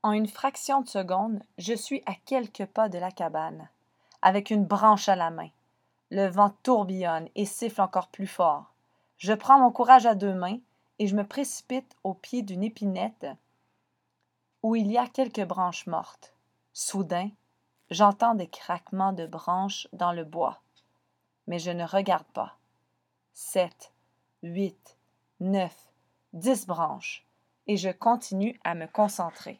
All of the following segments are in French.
En une fraction de seconde, je suis à quelques pas de la cabane, avec une branche à la main. Le vent tourbillonne et siffle encore plus fort. Je prends mon courage à deux mains et je me précipite au pied d'une épinette où il y a quelques branches mortes. Soudain, j'entends des craquements de branches dans le bois. Mais je ne regarde pas. 7, 8, 9, 10 branches, et je continue à me concentrer.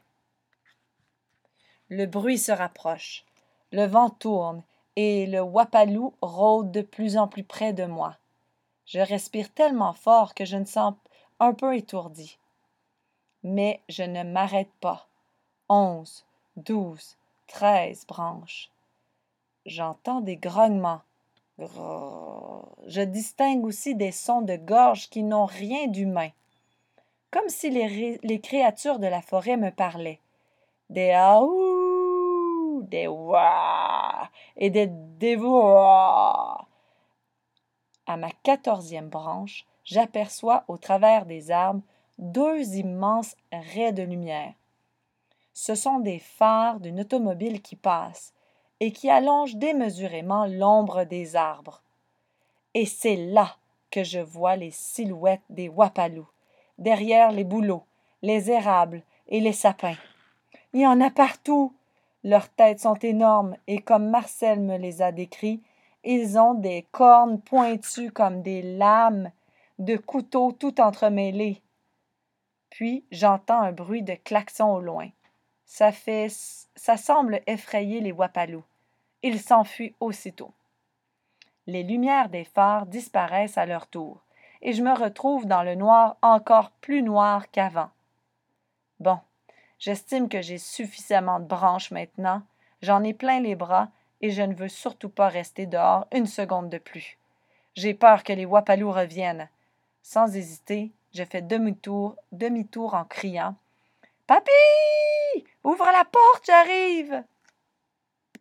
Le bruit se rapproche. Le vent tourne et le wapalou rôde de plus en plus près de moi. Je respire tellement fort que je me sens un peu étourdi. Mais je ne m'arrête pas. 11, 12, 13 branches. J'entends des grognements. Grrr. Je distingue aussi des sons de gorge qui n'ont rien d'humain. Comme si les créatures de la forêt me parlaient. Des aouh, des ouah et des dévouah. À ma 14e branche, j'aperçois au travers des arbres deux immenses raies de lumière. Ce sont des phares d'une automobile qui passe et qui allongent démesurément l'ombre des arbres. Et c'est là que je vois les silhouettes des wapalous, derrière les bouleaux, les érables et les sapins. Il y en a partout. Leurs têtes sont énormes et comme Marcel me les a décrits, ils ont des cornes pointues comme des lames de couteau tout entremêlées. Puis j'entends un bruit de klaxon au loin. Ça semble effrayer les wapalous. Ils s'enfuient aussitôt. Les lumières des phares disparaissent à leur tour, et je me retrouve dans le noir encore plus noir qu'avant. Bon, j'estime que j'ai suffisamment de branches maintenant, j'en ai plein les bras, et je ne veux surtout pas rester dehors une seconde de plus. J'ai peur que les wapalous reviennent. Sans hésiter, je fais demi-tour en criant « Papy! Ouvre la porte, j'arrive! »